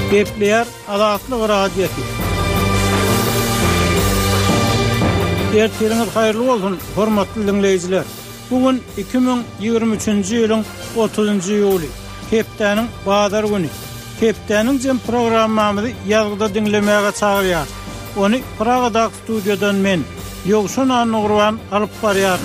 Gepleyer Azatlyk radiosu. Ertiriniz hayırlı bolsun, hormatly dinleyijiler. Bugün 2023-nji ýylyň 30-njy ýuly. Hepdeniň bazar güni. Hepdeniň jem programmamyzy ýazgyda dinlemäge çagyrýar. Ony Pragada studiodan men Ýogşan Anurwan alyp barýar.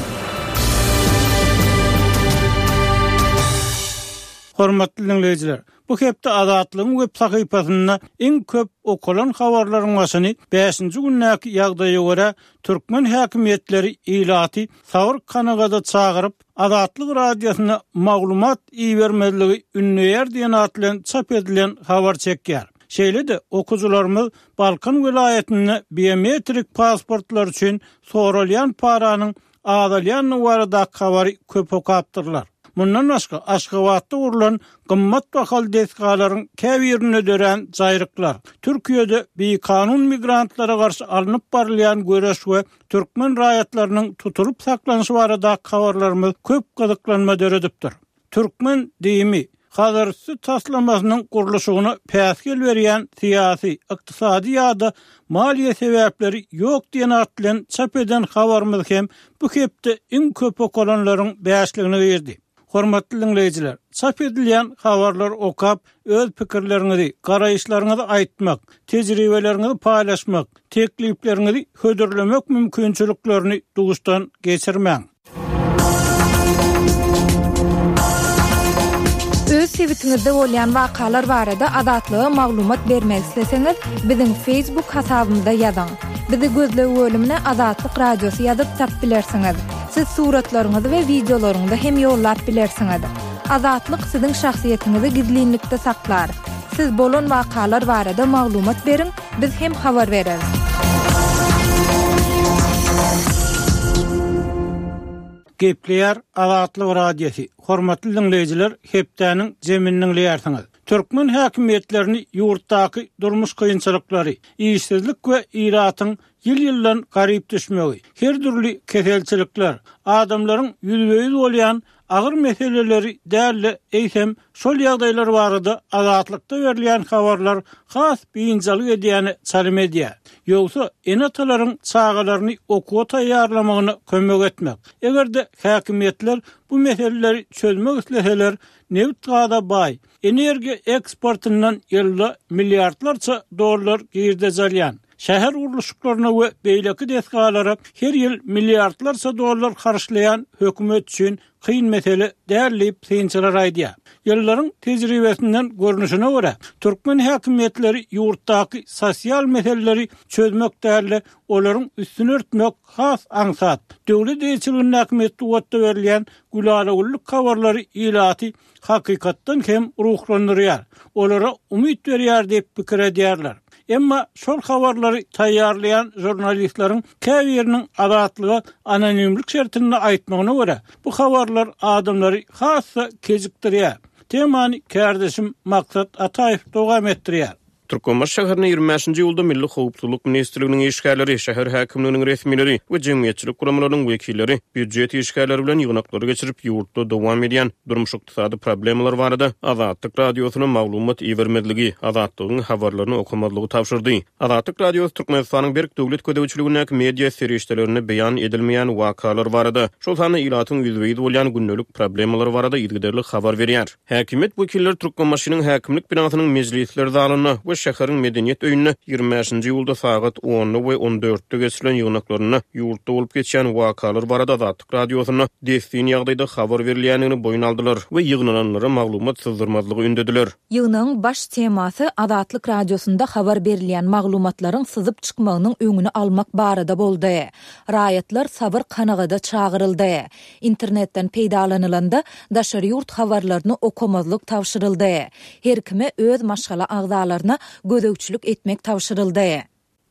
Hormatly dinleyijiler, bu hepde Azatlygyň web sahypasyna iň köp okulan habarlaryň başyny 5-nji günnäki ýagdaýa görä türkmen häkimetleri ilaty Sawr Kanagada çagyryp Azatlyk radiosyna maglumat iýermezligi ünlüýär diýen atlan çap edilen habar çekýär. Şeýle-de okujularymyz Balkan vilayetine biometrik pasportlar üçin soralyan paranyň azalyan barada habary köp okapdyrlar. Mundan başga Aşgabatda urulan gymmat bahal deskalaryň käbirini dören jaýryklar. Türkiýede beýkanun migrantlara garşy alınıp barylýan göreş we türkmen raýatlarynyň tutulup saklanyşy barada habarlarymyz köp gyzyklanma döredipdir. Türkmen diýimi hazırsı taslamasynyň gurulşygyna päsgel berýän siýasy, ykdysady ýa-da maliýe sebäpleri ýok diýen atlan çap eden habarymyz hem bu hepde iň köp okulanlaryň bäşligini berdi. Hormatly dinleyijiler, çap edilen habarlar okap, öz pikirleriňizi, garaýyşlaryňyzy aýtmak, tejribeleriňizi paýlaşmak, teklipleriňizi hödürlemek mümkinçiliklerini duguşdan geçirmäň. Öz sewitingizde bolýan wakalar barada Azatlyga maglumat bermek isteseňiz, biziň Facebook hasabymyzda ýazyň. Bizi gözlegi bölümine Azatlyk radiosu ýazyp tap bilersiňiz. Siz suratlaryňyzy we videolaryňyzy hem ýollap bilersiňiz. Azatlyk siziň şahsiýetiniňizi gizlinlikde saklar. Siz bolan wakalar barada maglumat beriň, biz hem habar bereriz. Gepleyer Azatlyk radiosu. Hormatly dinleyijiler, hepdeniň jeminiň ýersiňiz. Türkmen häkimetlerini ýurtdaky durmuş kynçylyklary, işsizlik we iratyň ýyl-ýyldan garyp düşmegi, her türlü keselçilikler, adamlaryň ýüzbeýiz bolýan agyr meseleleri däli eýsem şol ýagdaýlar barada Azatlykda berilýän habarlar has biňjalyk edýäni çalym edýär. Ýogsa enatalaryň çağalaryny okuwa taýýarlamagyna kömek etmek. Egerde häkimetler bu meseleleri çözmek isleseler, neft gada baý, energiýa eksportyndan ýylda milliardlarça dollar girde jalýan. Şäher uruluşlaryna we beýleki deskalara her ýyl milliardlarça dollar harçlayan hökümet üçin kıyın mesele därlip synçylar aýdýar. Ýyllaryň tejribesinden görnüşine görä, türkmen häkimetleri ýurtdaky sosial meseleleri çözmek därli olaryň üstüne örtmek has aňsat. Döwlet eýçiliginiň häkimetde wagtda berilýän gülalagullyk habarlary ilaty hakykatdan hem ruhlandyrýar. Olara umyt berýär diýip pikir edýärler. Emma şol habarlary taýýarlayan jurnalistlaryň käbiriniň Azatlyga anonimlik şertini aýtmagyna görä, bu habarlar adamlary hassa kejikdirýär. Temany kardeşim Maksat Ataýew dowam etdirýär. Türkmenbaş şäherine 25-nji ýylda Milli Howpsuzlyk Ministrliginiň işgärleri, şäher häkimliginiň resmileri we jemgyýetçilik guramlarynyň wekilleri büdjet işgärleri bilen ýygnaklary geçirip ýurtda dowam edýän durmuş ykdysady problemalar barada Azatlyk radiosyna maglumat iýermezligi, Azatlygyň habarlaryny okumadlygy tapşyrdy. Azatlyk radiosu Türkmenistanyň berk döwlet ködäwçiliginiň media serişdelerine beýan edilmeýän wakalar barada, şol sany ilatyň ýüzbeýiz bolýan günnelik problemalar barada ýetdirlik habar berýär. Häkimet wekilleri Türkmenbaşynyň häkimlik binasynyň mejlisleri zalyna we şäheriň medeniýet öýüne 25-nji ýylda sagat 10 we 14-de geçilen ýygnaklaryna ýurtda bolup geçýän wakalar barada Azatlyk radiosyna destin ýagdaýda habar berilýänini boýun aldylar we ýygnalanlara maglumat syzdyrmazlygy ündediler. Ýygynyň baş temasy Azatlyk radiosunda habar berilýän maglumatlaryň syzyp çykmagynyň öňüni almak barada boldy. Raýatlar Sawr Kanagada çagyryldy. İnternetden peýdalanylanda daşary ýurt habarlaryny okumazlyk tapşyryldy. Her kime öz maşgala agzalaryna gödöwçilik etmek tapşyryldy.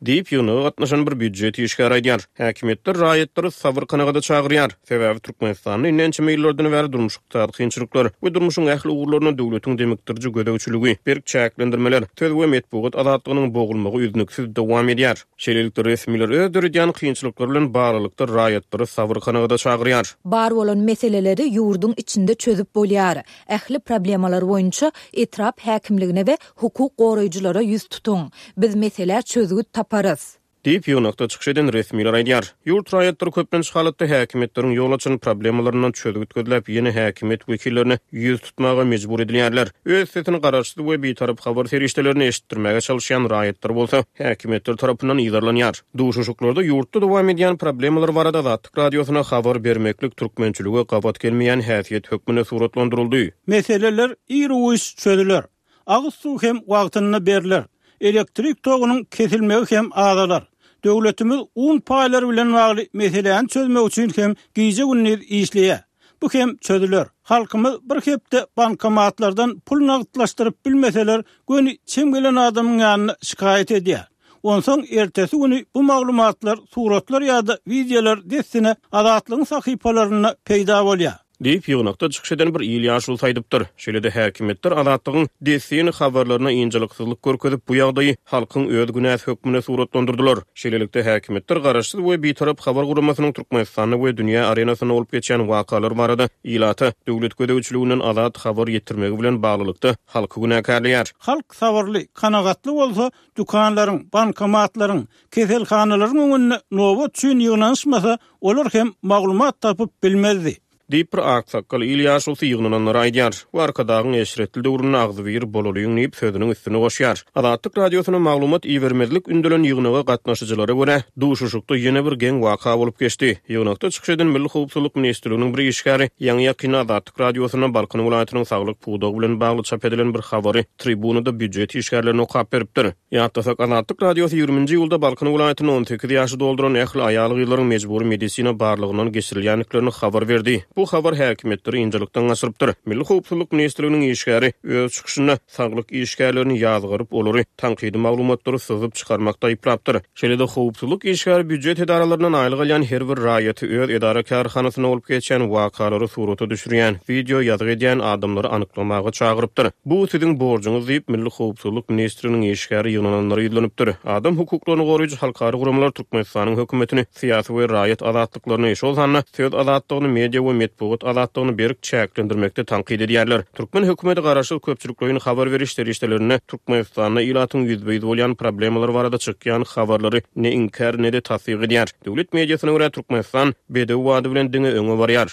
Deyip ýygyna gatnaşan bir büdjet işgär aýdýar. Häkimetler raýatlary sabr kanagada çagyrýar. Sebäbi Türkmenistanyň inençe meýillerden bäri durmuşykda kynçylyklar we durmuşyň ähli ugurlaryna döwletiň demekdirji gödäwçiligi, berk çäklendirmeler, töz we metbuat azatlygynyň boğulmagy üznüksiz dowam edýär. Şeýlelikde resmiler ödürýän kynçylyklar bilen baralykda raýatlary sabr kanagada çagyrýar. Bar bolan meseleleri ýurdun içinde çözüp bolýar. Ähli problemalar boýunça etrap häkimligine we hukuk goraýjylara ýüz tutuň. Biz mesele çözüp taparız. Deyip ýoňakda çykyş eden resmiler aýdýar. Ýurt raýatlary köplenç halatda häkimetleriň ýol açan problemlarynyň çözüp götürilip ýene häkimet wekillerini ýüz tutmaga mejbur edilýärler. Öz setini garaşdy we bir tarap habar serişdelerini eşitdirmäge çalışýan raýatlar bolsa, häkimetler tarapyndan ýydarlanýar. Duşuşuklarda ýurtda dowam edýän problemler barada Azatlyk radiosuna habar bermeklik türkmençiligi gabat gelmeýän häsiýet hökmüne suratlandyryldy. Meseleler ýyry çözüler. Agyz suw hem wagtyny berler. Elektrik togynyň kesilmegi hem azalar. Döwletimiz un paýlary bilen bagly meseleni çözmek üçin hem giýje günler işleýär. Bu hem çözüler. Halkymyz bir hepde bankomatlardan pul nagdlaşdyryp bilmeseler, göni çem gelen adamyň ýanyna şikayet edýär. Onsoň ertesi güni bu maglumatlar, suratlar ýa-da videolar destine Azatlygyň sahypalaryna peýda bolýar. Deyip ýygnakda çykyş eden bir ýylýaşyl saýdypdyr. Şeýlede häkimetler Azatlygyň desini habarlaryna ýynjylyksyzlyk görkezip bu ýagdaýy halkyň öz günäs hökmüne suratlandyrdylar. Şeýlelikde häkimetler garaşdy we bir tarap habar guramasynyň Türkmenistanyň we dünýä arenasyna olup geçen wakalar barada ýylata döwlet gödäwçiliginden azat habar ýetirmegi bilen baglylykda halky günäkärleýär. Halk sabarly, kanagatly bolsa, dukanlaryň, bankomatlaryň, keselhanalaryň öňünde nowat üçin ýygnanşmasa, olar hem maglumat tapyp bilmezdi. Deyip bir aksakkal ýylýaşyl ýygnananlar aýdýar. Warkadagyň eşretli döwrüne agzy bir bolalygyň diýip sözüniň üstüne goşýar. Azatlyk radiosyna maglumat iýermezlik ündelen ýygnaga gatnaşyjylara görä duşuşukda ýene bir geň waka bolup geçdi. Ýygnakda çykyş eden Milli Howpsuzlyk Ministrliginiň bir işgäri ýa-ni ýakyn Azatlyk radiosyna Balkan welaýatynyň saglyk puwdagy bilen bagly çap edilen bir habary tribunada büdjet işgärlerini okap beripdir. Ýa-da Azatlyk radiosy 20-nji ýylda Balkan welaýatyny 18 ýaşy dolduran ähli aýalyk ýyllaryň mejburi medisina barlygyndan geçirilýänliklerini habar berdi. Bu habar häkimetleri ýynjylykdan gaçyrypdyr. Milli Howpsuzlyk Ministrliginiň işgäri öz çykyşynda saglyk işgärlerini ýazgyryp olary tanqidi maglumatlary syzyp çykarmakda aýplapdyr. Şeýlede howpsuzlyk işgäri büdjet edaralarynyň aýlyg alýan her bir raýaty öz edara karhanasyna olup geçen wakalary surata düşürýän, video ýadyg edýän adamlary anyklamaga çagyrypdyr. Bu siziň borjuňyz diýip Milli Howpsuzlyk Ministrliginiň işgäri ýygnananlary ýylanıpdyr. Adam hukuklaryny goraýjy halkary gurumlar Türkmenistanyň hökümetini siýasy we raýat azatlyklaryny eşolhanna söz azatlygyny media we metbuat azatlygyny berk çäklendirmekde tanqid edýärler. Türkmen hökümeti garaşyl köpçüliklerini habar berişleri işlerini Türkmenistanyň ýylatyň ýüzbeýiz bolýan problemler barada çykýan habarlary ne inkar ne de tasdiq edýär. Döwlet mediasyna görä Türkmenistan bedew wady bilen diňe öňe barýar.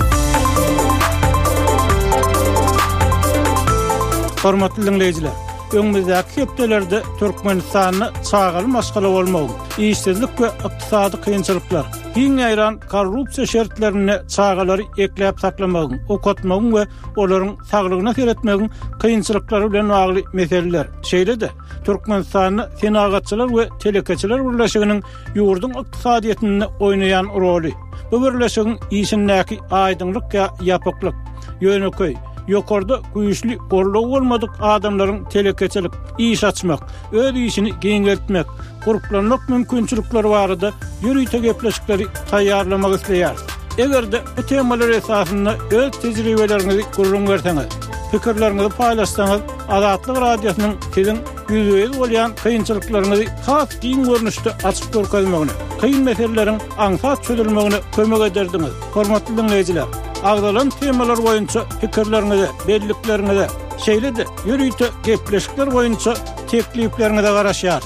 Hormatly dinleyijiler, öňümüzdäki hepdelerde Türkmenistanyny çağaly masgala bolmagy, işsizlik we ykdysady kynçylyklar, giň aýran korrupsiýa şertlerini çağalary ekläp saklamagyň, okatmagyň we olaryň saglygyna seretmegiň kynçylyklary bilen bagly meseleler. Şeýle-de Türkmenistanyny senagatçylar we telekeçiler birleşiginiň ýurdun ykdysadyetinde oýnaýan roli. Bu birleşigiň işindäki aýdynlyk ýa ýapyklyk, ýöneköy, ýokarda güýçli gorlaw bolmadyk adamlaryň telekeçilik, iş açmak, öz işini giňeltmek, guruplanmak mümkinçilikleri barada ýürüýte gepleşikleri taýýarlamak isleýär. Egerde bu temalar esasynda öz tejribelerinizi gurrun berseňiz, pikirlerinizi paýlaşsaňyz, Azatlyk radiosynyň siziň ýüzüňiz bolýan kynçylyklaryňyzy has giň görnüşde açyp görkezmegine, kyn meseleleriň aňsat çözülmegine kömek ederdiňiz. Hormatly dinleyijiler, agdalan temalar boýunça pikirlerinizi, belliklerinizi, şeýle-de ýürüýte gepleşikler boýunça tekliplerinizi garaşýar.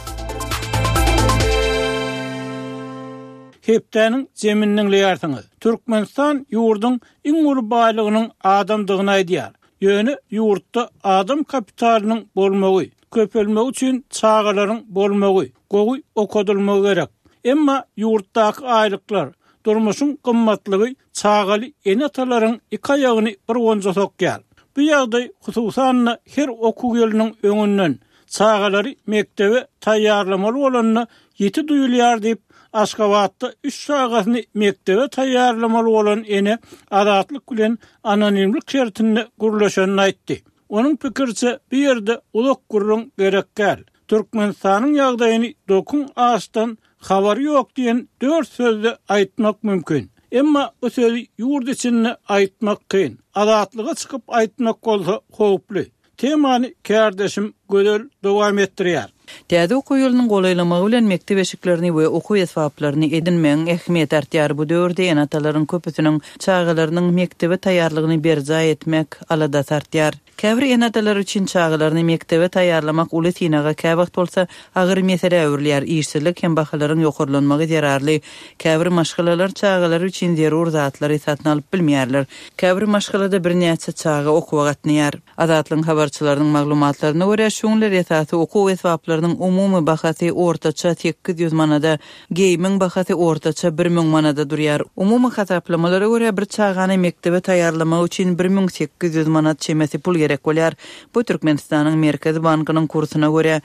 Hepdäniň jeminiň ýartyňyz. Türkmenistan ýurdun iň uly baýlygynyň adamdygyny aýdýar. Ýöne ýurtda adam kapitalynyň bolmagy, köpelmegi üçin çağalaryň bolmagy, gowy okadylmagy gerek. Emma ýurtdaky aýlyklar, durmuşyň gymmatlygy çağaly enatalaryň iki aýagyny bir gonja sokýar. Bu ýagdaý hususan her okuw ýylynyň öňünden çağalary mektebe taýýarlamaly bolanyny ýeti duýulýar diýip Aşgabatda 3 sagatyny mektebe taýýarlamaly bolan ene Azatlyk bilen anonimlik şertinde gurlaşanyny aýtdy. Onuň pikirçe bir ýerde ulak gurrun gerekkäl. Türkmenistanyň ýagdaýyny dokun ağaçdan habary ýok diýen 4 sözle aýtmak mümkin. Emma bu sözi ýurt içinde aýtmak kyn. Adatlyga çykyp aýtmak bolsa howply. Temany kärdeşim gödel dowam etdirýär. Täze okuw ýolunyň golaýlamagy bilen mektep eşiklerini we okuw esbaplaryny edinmeň ähmiýet artýar. Bu döwürde enatalaryň köpüsiniň çağalarynyň mektebe taýýarlygyny berja etmek alada tartýar. Käbir enatalar üçin çağalaryny mektebe taýýarlamak uly tinaga käbagt bolsa agyr mesele öwürlýär. İşsizlik hem bahalaryň ýokurlanmagy zararly. Käbir maşgalalar çağalar üçin zerur zatlary satyn alyp bilmeýärler. Käbir maşgalada bir näçe çağa okuwa gatnaýar. Adatlyň habarçylarynyň maglumatlaryna görä şoňlar esasy okuw esbaplarynyň umumy bahasy ortaça 800 manada, geymiň bahasy ortaça 1000 manada durýar. Umumy hasaplamalara görä bir çağany mektebe taýýarlamak üçin 1800 manat çemesi pul gerek bolýar. Bu Türkmenistanyň Merkezi Bankynyň kursyna görä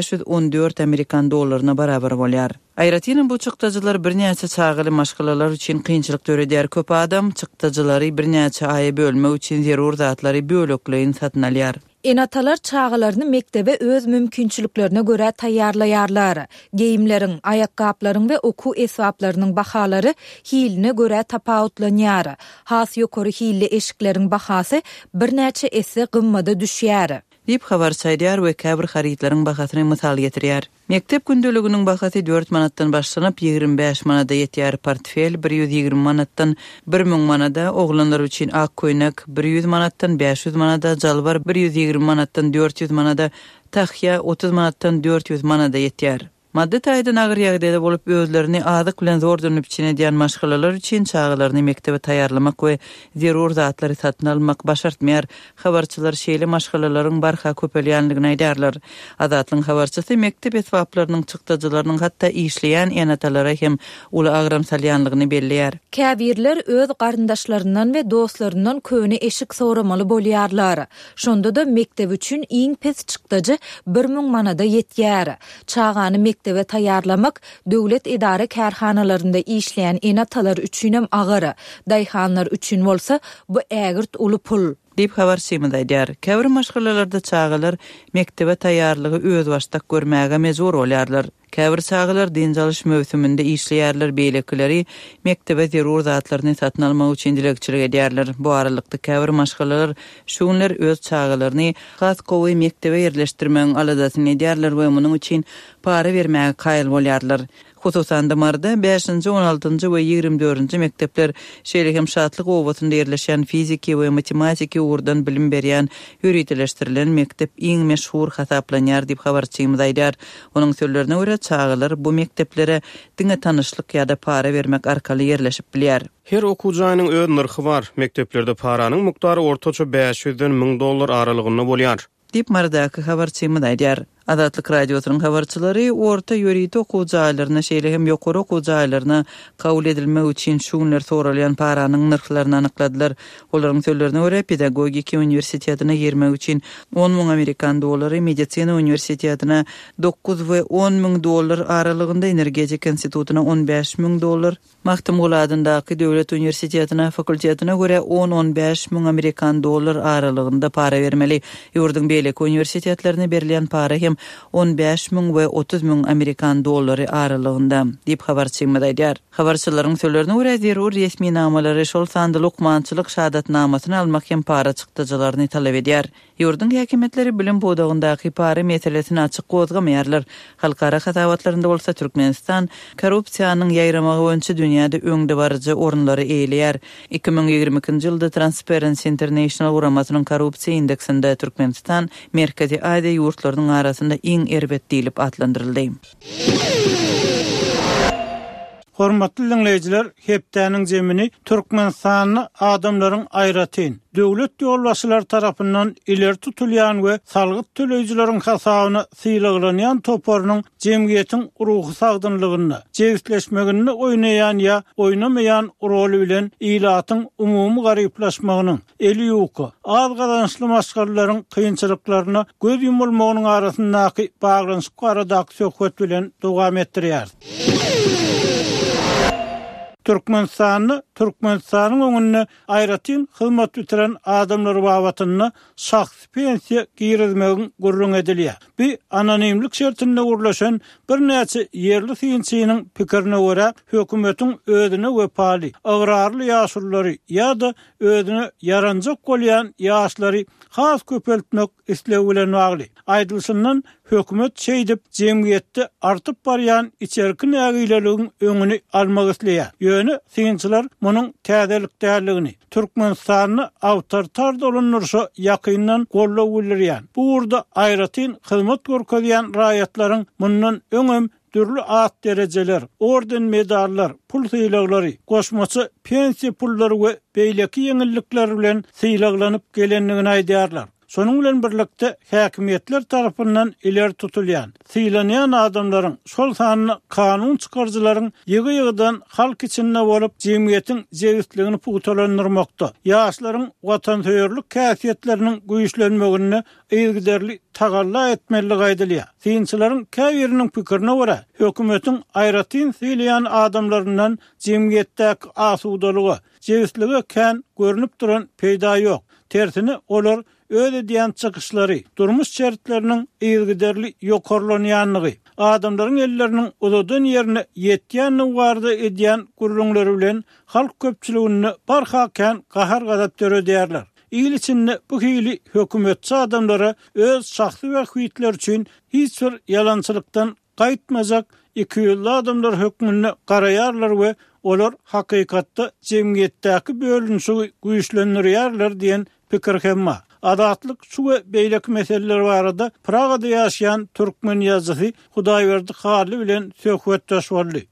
514 Amerikan dollaryna barabar bolýar. Aýratynyn bu çykdagylar bir näçe çağaly maşgalalar üçin kynçylyk törediýär. Köp adam çykdagylary bir näçe aýy bölmek üçin zerur zatlary bölekleýin satyn alýar. Enatalar çağalaryny mektebe öz mümkinçiliklerine göre taýýarlaýarlar. Geyimleriň, ayakkablaryň we okuw esbaplarynyň bahalary hiline göre tapawutlanýar. Has ýokary hille eşikleriň bahasy bir näçe esse gymmada düşýär. Dip habar saýdýar we käbir harytlaryň bahasyny mysal getirýär. Mektep gündeliginiň bahasy 4 manatdan başlanyp 25 manada ýetýär. Portfel 120 manatdan 1000 manada, oglanlar üçin ak köýnek 100 manatdan 500 manada, jalbar 120 manatdan 400 manada, taxya 30 manatdan 400 manada ýetýär. Madde taýdan agyr ýagdaýda bolup özlerini azyk bilen zor dönüp içine diýen maşgalalar üçin çağalaryny mektebe taýýarlamak we zerur zatlary satyn almak başartmaýar. Habarçylar şeýle maşgalalaryň barha köpelýänligini aýdarlar. Adatlyň habarçysy mektep esbaplarynyň çykdagylarynyň hatda işleýän enatalara hem uly agram salýanlygyny belleýär. Käbirler öz garyndaşlaryndan we dostlaryndan köni eşik soramaly bolýarlar. Şonda da mektep üçin iň pes çykdagy 1000 manada ýetýär. Çağany mektebe taýýarlamak döwlet idare kärhanalarynda işleýän enatalar üçin hem agyr, daýhanlar üçin bolsa bu ägirt uly pul. Dip habar semdaýar. Käbir maşgalalarda çağalar mektebe taýýarlygy öz başdak görmäge mezur bolýarlar. Käbir çağalar dinjalyş mövsüminde işleýärler, beýlekleri mektebe zerur zatlaryny satyn almak üçin dilekçilik edýärler. Bu aralykda käbir maşgalalar şoňlar öz çağalaryny has gowy mektebe ýerleşdirmeň aladasyny edýärler we munyň üçin para bermäge kaýyl bolýarlar. Hususan damarda 5-nji, 16-njy we 24-nji mektepler şeýle hem şatlyk obasynda ýerleşen fiziki we matematiki urdan bilim berýän ýürütleşdirilen mektep iň meşhur hasaplanýar diýip habarçymyz aýdýar. Onuň sözlerine görä çağalar bu mekteplere diňe tanyşlyk ýa-da para bermek arkaly ýerleşip bilýär. Her okuwjanyň öz narxy bar. Mekteplerde paranyň mukdary ortaça 500-den 1000 dollar aralygynda bolýar. Dip mardaky habarçymyz aýdýar. Adatlyk radiosynyň habarçylary orta ýörüýte okuwjalaryna şeýle hem ýokary okuwjalaryna kabul edilmek üçin şoňlar soralýan paranyň narhlaryny anykladylar. Olaryň sözlerine görä pedagogika uniwersitetiне girmek üçin 10 000 Amerikan dollary, medisina uniwersitetiне 9 we 10 000 dollar aralygynda, energetik institutuna 15 000 dollar, Mahtumguladyndaky döwlet uniwersitetiне fakultetine görä 10-15 000 Amerikan dollar aralygynda para bermeli. Ýurdun beýleki uniwersitetlerine berilýän para hem 15 000 we 30 000 Amerikan dollary aralygynda diýip habarçymyz aýdýar. Habarçylaryň sözlerine görä zerur resmi namalary şol sandy lukmançylyk şahadatnamasyny almak hem para çykdagylaryny talap edýär. Ýurdun häkimetleri bilim bodagyndaky para meselesini açyk gozgamaýarlar. Halkara hasawatlarynda bolsa Türkmenistan korrupsiýanyň ýaýramagy boýunça dünýäde öňde barjy orunlary eýleýär. 2022-nji ýylda Transparency International guramasynyň korrupsiýa indeksinde Türkmenistan Merkezi Aziýa ýurtlarynyň arasynda iň erbet diýilip atlandyryldy. Hormatly dinleyijiler, hepdäniň jemini Türkmenistanyny adamlaryň aýratyn, döwlet ýolbaşçylary tarapyndan ileri tutulýan we salgyt töleýijileriň hasabyna syýlaglanýan topornyň jemgyýetiň ruhy sagdynlygyny, jewitleşmegini oýnaýan ýa oýnamaýan rol bilen ilatyň umumy garyplaşmagynyň eli ýoky, az gazançly maşgalaryň kynçylyklaryna göz yumulmagynyň arasyndaky baglanyşyk aradaky söhbet bilen dowam etdirýär. Türkmenistan'ın öňünde aýratyn hyzmat bitiren adamlar babatyny şahsy pensiýa girizmegiň gurrun edilýär. Bu anonimlik şertinde gurlaşan bir näçe yerli synçynyň pikirine görä hökümetiň özüne wepaly, agrarly ýaşulary ýa-da özüne yaranjak bolýan ýaşlary has köpeltmek islew bilen bagly. Aýdylşyndan hökümet şeýdip jemgyýetde artyp barýan içerki nägileligiň öňüni almak isleýär. Ýöne synçylar munyň täzelik däligini, Türkmenistanyny awtoritar dolanyrsa ýakyndan gollaw bilýär. Bu urda aýratyn hyzmat görkezýän raýatlaryň mundan öňem türlü at dereceler, orden medallar, pul syýlaglary, goşmaçy pensiýa pullary we beýleki ýeňillikler bilen syýlaglanyp gelenligini aýdýarlar. Şonuň bilen birlikde häkimetler tarapyndan ileri tutulýan, syýlanýan adamlaryň şol sanyny kanun çykarjylaryň ýygy-ýygydan halk içinde bolup jemgyýetiň jegitligini pugutalandyrmakda, ýaşlaryň watansewerlik käsiýetleriniň güýçlenmegini ýygyderli tagalla etmeligi aýdylýar. Synçylaryň käbiriniň pikirine görä, hökümetiň aýratyn syýlaýan adamlaryndan jemgyýetdäki asudalygy, jegitligi kän görünip duran peýda ýok. Tersine olar öde diýen çykyşlary, durmuş şertleriniň ýygyderli ýokarlanýanlygy, adamlaryň elleriniň uzadan ýerine ýetýänini garda edýän gurrunlary bilen halk köpçüligini barhaken gahar gadap döredýärler. İl içinde bu hili hökümetçi adamlara öz şahsy wagtlar üçin hiç bir yalançylykdan gaýtmazak iki ýylly adamlar hökmüne garaýarlar we olar hakykatda jemgyýetdäki bölünşi güýçlendirýärler diýen pikir hem bar. Adatlyk şu we beýleki meseleler barada Pragada ýaşaýan türkmen ýazgysy Hudaýberdi Haly bilen söhbetdeş boldy.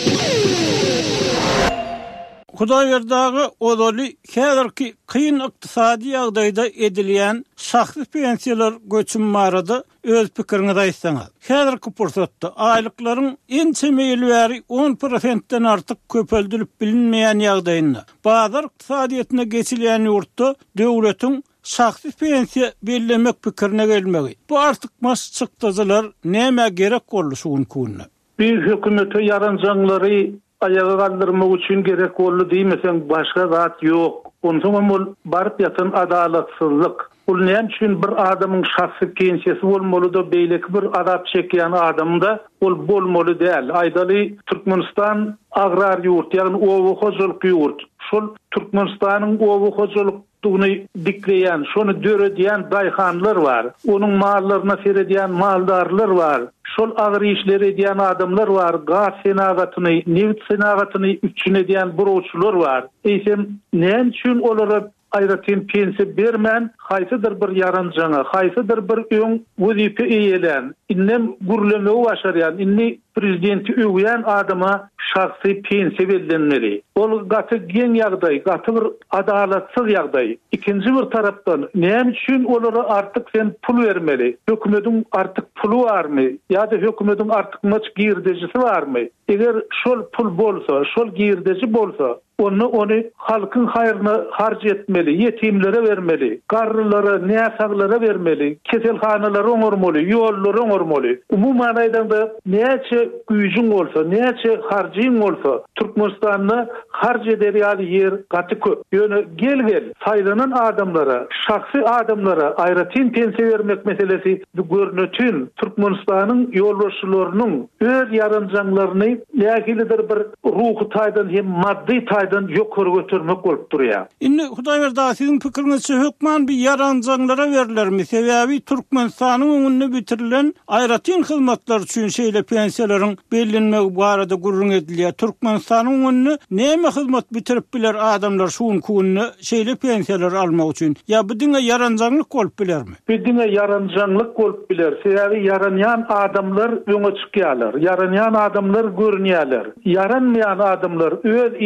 Hudaýberdagy odaly häzirki kıyın ykdysady ýagdaýda edilýän şahsy pensiýalar göçüm barada öz pikirini aýtsaňyz. Häzirki pursatda aýlyklaryň en çemeýli bäri 10%-den artyk köpeldilip bilinmeýän ýagdaýynda bazar ykdysadyýetyne geçilýän ýurtda döwletiň şahsy pensiýa bellemek pikirine gelmegi. Bu artyk mas çykdyjylar näme gerek boldy şu günkunna? Bir hökümete yaranjanlary ayağa kaldırmak üçin gerek boldy diýmesen başga zat ýok. Ondan ol baryp ýatan adalatsızlyk. Ol näme üçin bir adamyň şahsy pensiýasy bolmaly da beýleki bir adap çekýän adamda ol bolmaly däl. Aýdaly Türkmenistan agrar ýurt, ýagny owa hojalyk ýurt. Şol Türkmenistanyň owa hojalykyny dikleýän, şonu döredýän daýhanlar bar. Onuň mallaryna seredýän maldarlar bar. Şol agyr işler edýän adamlar bar. Gaz senagatyny, neft senagatyny üçin edýän burawçylar bar. Eýsem näme üçin olara aýratyn pensiýa bermän, haýsydyr bir yaranjaňa, haýsydyr bir öň wezipe eýelen, innem gurulmagy başarýan, inni prezidenti öwýän adama şahsy pensiýa berilmeli. Ol gaty gen ýagdaý, gaty bir adalatsyz ýagdaý. Ikinji bir tarapdan näme üçin olara artyk sen pul bermeli? Hökümetiň artyk pulu barmy? Ýa-da hökümetiň artyk maç girdejisi barmy? Eger şol pul bolsa, şol girdeji bolsa, onu halkın hayrına harc etmeli, yetimlere vermeli, garrylara, näsaglara vermeli, keselhanalara oňormaly, ýollary oňormaly. Umuman aýdanda näçe güýjüň bolsa, näçe harjyň bolsa, Türkmenistanyny harj ederýär ýer gaty köp. Ýöne gel saýlanan adamlara, şahsy adamlara aýratyn pensiýa bermek meselesi görnetün Türkmenistanyň ýolbaşçylarynyň öz yaranjanlaryny ýa-da bir ruhy taýdan hem maddi taýdan ýokary götürmek bolup durýar. Indi Hudaýberda siziň pikirinizçe hökman bir yaranjanlara berilermi? Sebäbi Türkmenistanyň öňünde bitirilen aýratyn hyzmatlar üçin şeýle pensiýalaryň bellenmegi barada gurrun edilýär. Türkmenistanyň öňünde näme hyzmat bitirip biler adamlar şu günkunna şeýle pensiýalar almak üçin? Ya bu diňe yaranjanlyk bolup bilermi? Bu diňe yaranjanlyk bolup biler. Sebäbi yaranýan adamlar öňe çykýarlar. Yaranýan adamlar görünýärler. Yaranmayan adamlar öz işine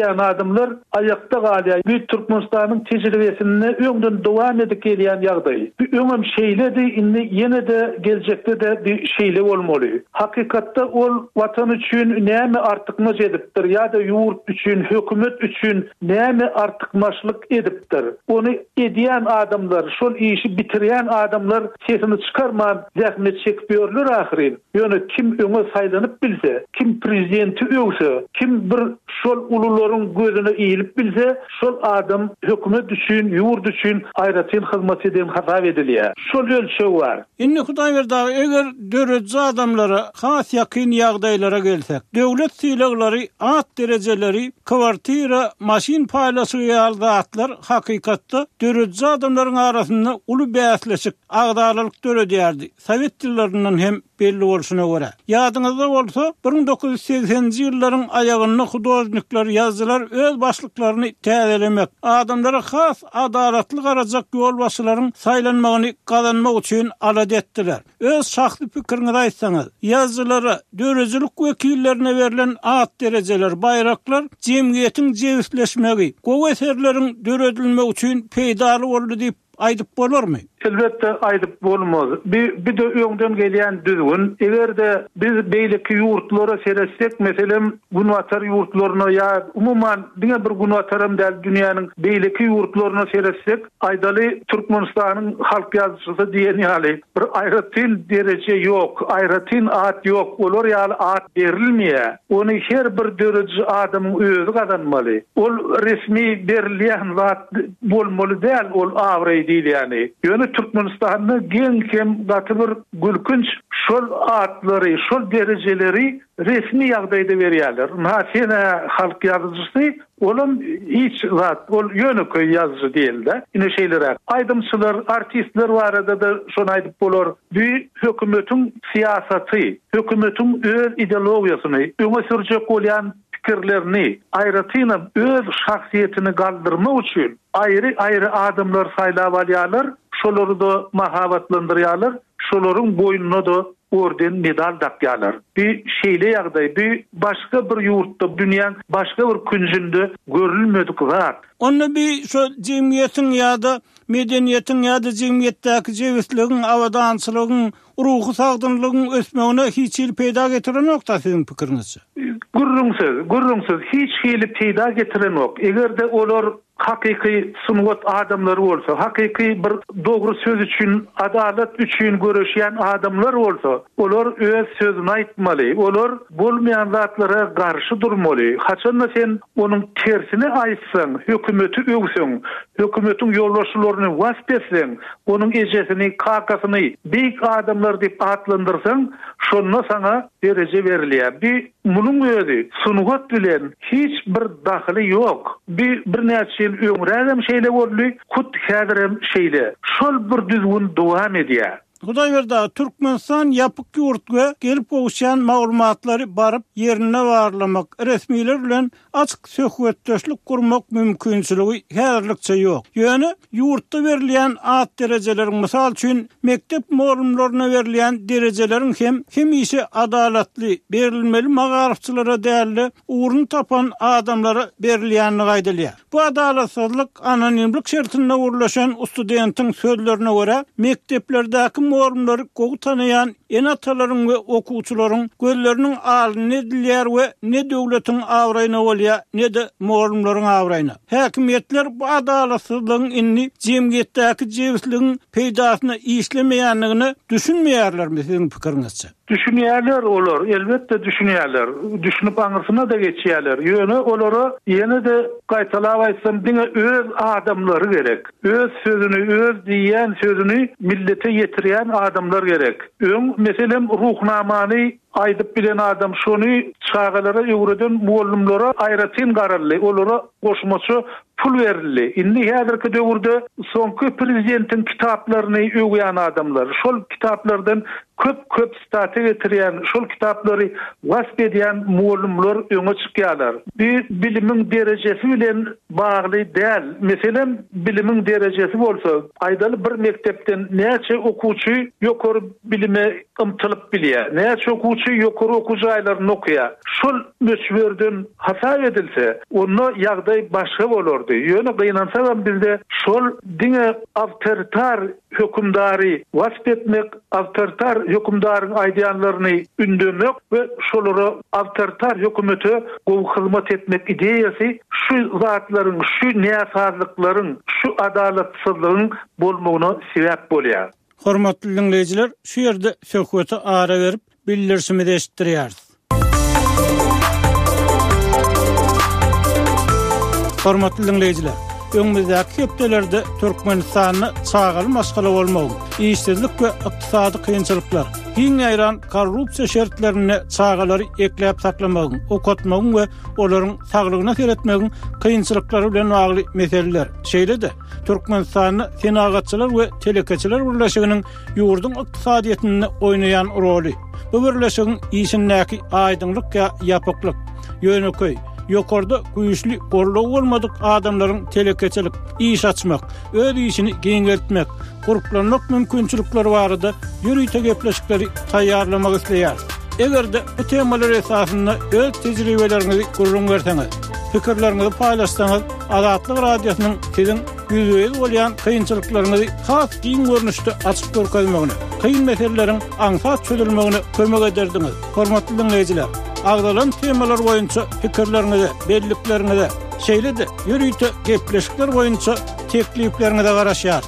diýen adamlar ayakta galýar. Bu Türkmenistanyň tejribesini öňden dowam edip gelýän ýagdaý. Bu öňem şeýledi, indi ýene de geljekde de bir şeýle bolmaly. Hakykatda ol watan üçin näme artykmaç edipdir ýa-da ýurt üçin, hökümet üçin näme artykmaçlyk edipdir. Onu edýän adamlar, şol işi bitirýän adamlar sesini çykarman zähmet çekip ýörler ahyry. Ýöne kim öňe saýlanyp bilse, kim prezidenti öwse, kim bir şol ulularyň gözüne eýilip bilse, şol adam hökümet üçin, ýurt üçin aýratyn hyzmat eden hasap edilýär. Şol ölçeği var. Inni Hudaý berdi, eger döredji adamlara has ýakyn ýagdaýlara gelsek, döwlet sylaglary, at derejeleri, kwartira, maşin paýlaşy ýaldatlar hakykatda döredji adamlaryň arasynda uly bäsleşik agdarlyk döredýärdi. Sowet ýyllarynyň hem belli bolşuna görä. Ýadyňyzda bolsa 1980-nji ýyllaryň aýagyny hudojnikler ýazdylar öz başlyklaryny täzelemek, adamlara has adalatly garajak ýol başlaryň saýlanmagyny gazanmak üçin alad etdiler. Öz şahsy pikiriňizi aýtsaňyz, ýazdylara dörejilik wekillerine berilen at derejeler, bayraklar jemgyýetiň jewitleşmegi, gowy eserleriň döredilmegi üçin peýdaly boldy diýip aýdyp bolarmy? Elbette aýdyp bolmaz. Bir de öňden gelýän düzgün. Egerde biz beýleki ýurtlara seretsek, meselem Gunwatar ýurtlaryna ýa umuman diňe bir Gunwatarym däl dünýäniň beýleki ýurtlaryna seretsek, aýdaly Türkmenistanyň halk ýazgysy diýen ýaly bir aýratyn derece ýok, aýratyn at ýok, olar ýaly at berilmeýär. Onu her bir döreji adamyň özü gazanmaly. Ol resmi berilýän zat bolmaly däl, ol awry diýil ýani. Türkmenistan'da genkem gatı bir gülkünç şol atlary, şol derejeleri resmi ýagdaýda berýärler. Näçe halk ýazgysy olum hiç zat, ol ýöneköy ýazgy diýildi. Ine şeýler aýdymçylar, artistler barada da şonu aýdyp bolar. Bu hökümetiň siýasaty, hökümetiň öz ideologiýasyny, öňe sürjek bolýan fikirlerini, aýratyny öz şahsiýetini galdyrmak üçin aýry adamlar saýlap alýarlar, şolary da mahabatlandyrýarlar, şolaryň boýnuna da orden medal dakýarlar. Bir şeýle ýagdaý, bir başga bir ýurtda, dünýäň başga bir künjünde görülmedik zat. Onu bir şu jemgyýetiň ýa-da medeniýetiň ýa-da jemgyýetdäki jewitligiň, awadançylygyň, ruhy sagdynlygyň ösmegine hiç il peýda getirenok da siziň pikiriňizçe. Gurrunsyz hiç hili peýda getirenok. Egerde olar hakyky sunwat adamlary bolsa, hakyky bir dogry söz üçin, adalet üçin görüşýän adamlar bolsa, olar öz sözüni aýtmaly. Olar bolmaýan zatlara garşy durmaly. Haçan sen onuň tersini aýtsaň, hökümeti öwseň, hökümetiň ýolbaşçylaryny waspeseň, onuň ejesini, kakasyny beýik adamlar diýip atlandyrsaň, şonda sana dereje berilýär. Munuň özü sunwat bilen hiç bir daxily ýok. Bir näçe öňrägem şeýle boldy, kut häzirem şeýle. Şol bir düzgün dowam edýär. Hudaý berdi, Türkmenistan ýapyk ýurtga gelip gowşan maglumatlary baryp ýerine barlamak, resmiler bilen açyk söhbetdeşlik gurmak mümkinçiligi häzirlikçe ýok. Ýöne ýurtda berilýän at derejeleriň, mysal üçin mektep maglumatlaryna berilýän derejeleriň hem işi adalatly berilmeli, magarifçylara däli uğrun tapan adamlara berilýänini gaýdalýar. Bu adalatsızlyk anonimlik şertinde uğurlaşan studentin sözlerine görä mekteplerdäki morumlary gowy tanayan enatalaryň we okuwçylaryň gözleriniň alyny edilýär we ne döwletiň awraýyna bolýar, ne de morumlaryň awraýyna. Häkimetler bu adalatsızlygyň inni jemgyýetdäki jewitligiň peýdasyna işlemeýänligini düşünmeýärlermi siziň pikiriňizçe? Düşünýärler olar, elbetde düşünýärler. Düşünüp aňyrsına da geçýärler. Ýöne olara ýene de gaýtalap aýtsam, diňe öz adamlary gerek. Öz sözüni, öz diýen sözüni millete ýetirýän adamlar gerek. Meselem ruhnamany aýdyp bilen adam şonu çağalara ýöwreden muallimlere aýratyn gararly, olara goşmaçy pul berildi. Indi häzirki döwürde soňky prezidentiň kitaplaryny öwýän adamlar, şol kitaplardan köp staty getirýän, şol kitaplary wasp edýän muallimler öňe çykýarlar. Bir bilimiň derejesi bilen bagly däl. Meselem bilimiň derejesi bolsa, aýdaly bir mektepden näçe okuwçy ýokary bilime ymtylyp bilýär. Näçe okuwçy şu ýokary okujaýlaryny okuýar. Şol möçberden hata edilse, onu ýagdaý başga bolardy. Ýöne gynansa bizde şol diňe awtoritar hökümdary wasp etmek, awtoritar hökümdaryň aýdýanlaryny ündemek we şolary awtoritar hökümete gowy hyzmat etmek ideýasy şu zatlaryň, şu näsazlyklaryň, şu adalatsyzlygyň bolmagyna sebäp bolýar. Hormatly dinleýijiler, şu ýerde söhbeti ara berip bildirsimi eşitdirýäris. Hormatly dinleýijiler, öňümüzdäki hepdelerde Türkmenistanyny çağaly masgala bolmagy, işsizlik we ykdysady kynçylyklar, giň aýran korrupsiýa şertlerini çağalary ekläp saklamagyň, okutmagyň we olaryň saglygyna seretmegiň kynçylyklary bilen bagly meseleler. Şeýle-de Türkmenistanyny senagatçylar we telekeçiler birleşiginiň ýurdun ykdysadyetinde oýnaýan roly. Bu birleşigiň işindäki aýdynlyk ýa ýapyklyk, ýöneköý, ýokarda güýçli gorlaw bolmadyk adamlaryň telekeçilik, iş açmak, öz işini geňeltmek, guruplanmak mümkinçilikleri barada ýürüýte gepleşikleri taýýarlamak isleýär. Egerde bu temalar esasynda öz tejribelerinizi gurrun berseňiz, pikirlerinizi paýlaşsaňyz, Azatlyk radiosynyň siziň ýüzüňiz bolýan kynçylyklaryňyzy has giň görnüşde açyp görkezmegine, kyn meseleleriň aňsat çözülmegine kömek ederdiňiz. Hormatly dinleýijiler, agdalan temalar boýunça pikirlerinizi, belliklerinizi, şeýle-de ýürüýte gepleşikler boýunça tekliplerinizi garaşýar.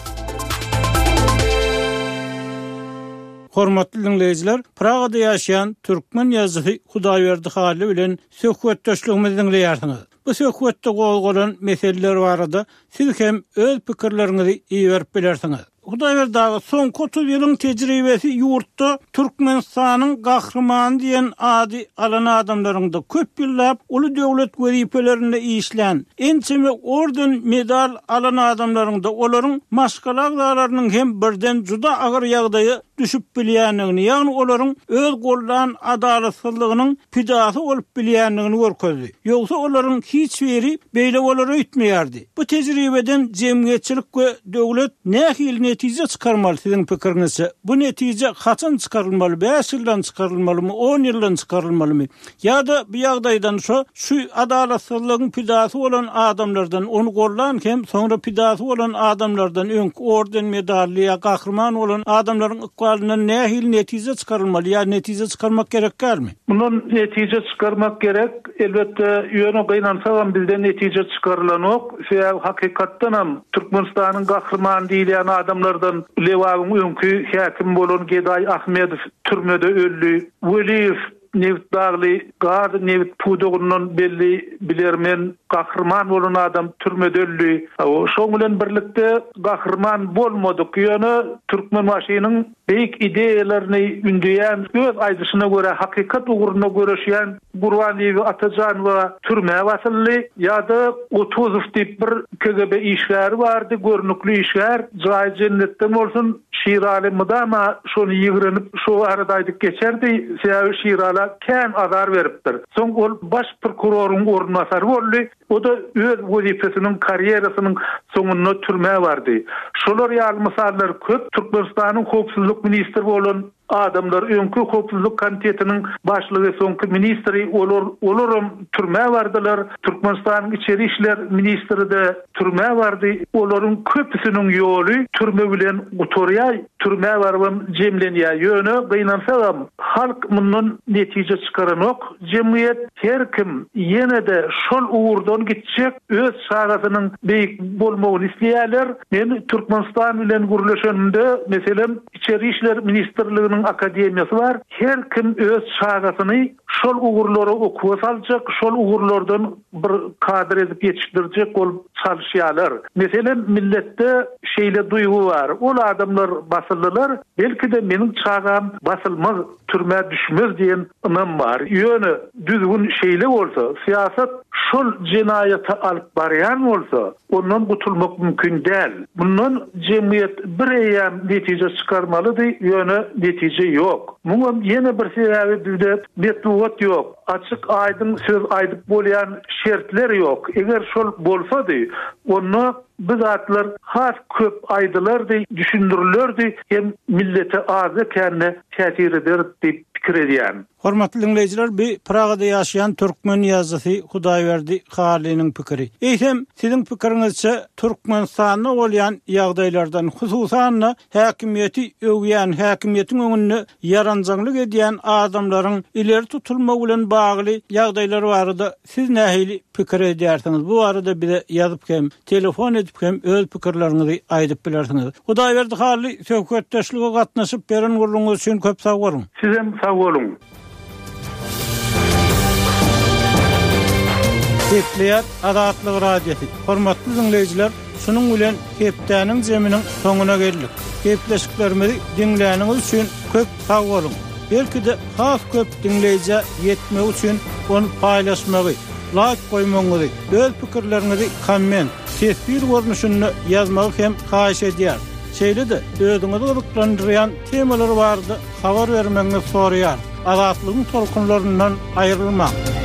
Hormatly dinleýijiler, Pragada ýaşaýan türkmen ýazgy Hudaýberdi Haly bilen söhbetdeşligimizi dinleýärsiňiz. Bu söhbetde goýulan meseleler barada siz hem öz pikirlerinizi iýerip bilersiňiz. Hudaýberdi soňky 30 ýylyň tejribesi ýurtda Türkmenistanyň gahrymany diýen ady alan adamlaryňda köp ýyllap uly döwlet wezipelerinde işlän, ençeme orden medal alan adamlaryňda olaryň maşgalaglarynyň hem birden juda agyr ýagdaýy düşüp bilýänligini, ýagny olaryň öz gollan adalatsyzlygynyň pidasy bolup bilýänligini görkezdi. Ýogsa olaryň hiç biri beýle bolary etmeýärdi. Bu tejribeden jemgyýetçilik we döwlet nähil netije çykarmaly siziň pikiriňizçe? Bu netije haçan çykarylmaly? 5 ýyldan çykarylmalymy, 10 ýyldan çykarylmalymy? Ýa-da bu ýagdaýdan şu adalatsyzlygyň pidasy bolan adamlardan onu gollan hem soňra pidasy bolan adamlardan öňkü orden medally ýa gahrman bolan adamlaryň ykbalyna nähil netije çykarylmaly ýa netije çykarmak gerekmi? Bunun netije çykarmak gerek. Elbette ýöne gynansa bizden netije çykarylan ok. Şeýle hakykatdan hem Türkmenistanyň gahrman diýilen adamlardan Lewagyň öňkü häkim bolan Geday Ahmedow türmede öldü. Weliýew Nevit Dagly, Gard Nevit Pudogundan belli bilermen gahrman bolan adam türmede öldü. Şoň bilen birlikde gahrman bolmadyk ýöne türkmen maşynyň beýik ideýalaryny ündeýän, öz aýdyşyna görä hakykat ugruna göreşýän Gurwaniýew Atajan we türme wasylly ýa-da 30 diýip bir KGB işgäri bardy, görnükli işgär, jaý jennetden bolsun, Şirali mydama şonu ýygrenip şu arada aýdyp geçerdi, şeýle Şirala kän azar beripdir. Soň ol baş prokuroryň ornmasary boldy. O da öz wezipesiniň karýerasynyň soňuna türme bardy. Şolar ýaly misallar köp. Türkmenistanyň howpsuzlyk ministri bolan adamlar öňkü howpsuzlyk komitetiniň başlygy soňky ministri olaram türme bardylar. Türkmenistanyň içeri işler ministri de türme bardy. Olaryň köpüsiniň ýoly türme bilen gutorýar, türme barwam jemlenýär. Ýöne gynansa halk mundan netije çykaranok. Jemgyýet her kim ýene-de şol uğurdan gitjek, öz şagasynyň beýik bolmagyny isleýärler. Men Türkmenistan bilen gurulşanda meselem içeri işler ministrliginiň akademiýasy bar. Her kim öz şagasyny şol uğurlary okuwa saljak, şol uğurlardan bir kadr edip ýetişdirjek bolup çalışýarlar. Meselem milletde şeýle duýgu bar. Ol adamlar basyldylar, belki de meniň çagam basylmaz, türme düşmez diýen ymam bar. Ýöne düzgün şeýle bolsa, siýasat şol jinayata alyp barýan bolsa, ondan gutulmak mümkin däl. Bundan jemgyýet bir eýem netije çykarmalydy, ýöne netije ýok. Muňa ýene bir sebäbi bizde metnuwat ýok. Açyk aýdyn söz aýdyp bolýan şertler ýok. Eger şol bolsady, onu biz atlar has köp aydılardy, düşündürülürdi, hem millete az ekenne täsir eder diýip pikir edýän. Hormatly dinleyijiler, bir Pragada ýaşaýan türkmen ýazgysy Hudaýberdi Haliniň pikiri. Eýsem, siziň pikiriňizçe Türkmenistanda bolýan ýagdaýlardan, hususan häkimiýeti öwýän, häkimiýetiň öňünde ýaranjaglyk edýän adamlaryň ileri tutulmagy bilen bagly ýagdaýlar barada siz nähili pikir edýärsiňiz? Bu arada bize ýazyp hem, telefon edip hem öz pikirleriňizi aýdyp bilersiňiz. Hudaýberdi Haliny söhbetdeşlige gatnaşyp beren guruluňyz üçin köp sag bolun. Sizem sag bolun. Kepleýär Adatlyk radiosi. Hormatly dinleyijiler, şunuň bilen Kepdäniň jeminiň soňuna geldik. Kepleşiklerimizi dinläniňiz üçin köp sag bolun. Belki de has köp dinleýije ýetmek üçin onu paýlaşmagy, like goýmaňyzy, öz pikirleriňizi komment, tesbir görnüşünde ýazmagy hem haýyş edýär. Şeýle de özüňizi gyzyklandyrýan temalar bardy, habar bermeňizi soraýar. Adatlygyň tolkunlaryndan aýrylmak.